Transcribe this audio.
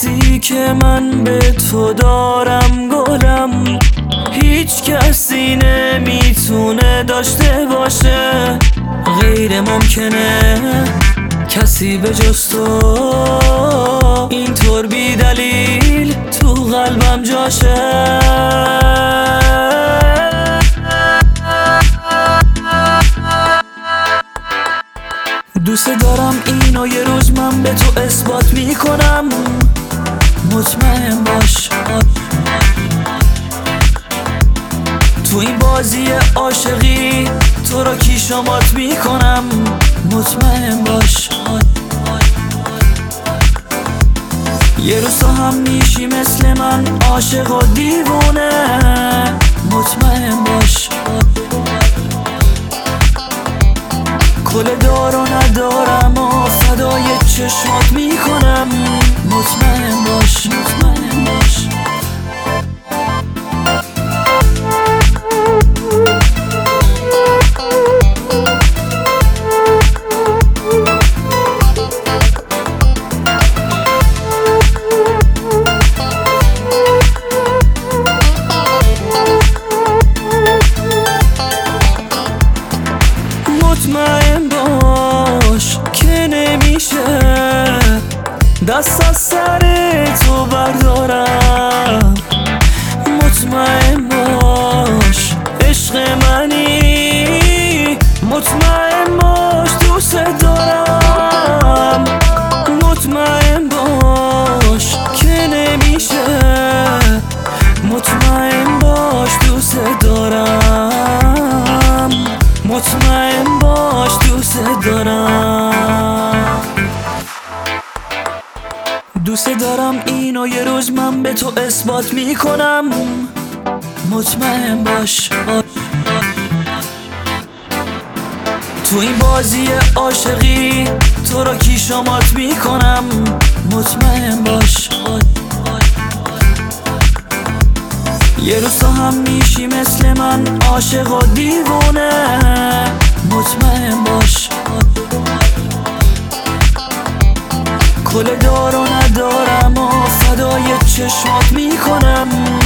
حسی که من به تو دارم گلم، هیچ کسی نمیتونه داشته باشه. غیر ممکنه کسی به جز تو اینطور بی دلیل تو قلبم جاشه. دوست دارم اینو یه روز من به تو اثبات میکنم، مطمئن باش. تو این بازی عاشقی تو را کیشامات میکنم، مطمئن باش. یه روز تو هم میشی مثل من عاشق و دیوونه، مطمئن باش. کل دار و ندارم و فدای چشمات میکنم، مطمئن باش، مطمئن باش. مطمئن باش که نمیشه دست از سر تو بردارم. مطمئن باش عشق منی، مطمئن باش دوست دارم. مطمئن باش که نمیشه، مطمئن باش دوست دارم. مطمئن باش دوست دارم. دوست دارم اینو یه روز من به تو اثبات میکنم، مطمئن باش. تو این بازی عاشقی تو را کیشامات میکنم، مطمئن باش. یه روز تو هم میشی مثل من عاشق و دیوونه، مطمئن باش. کل دار و ندارم و فدای چشمات میکنم،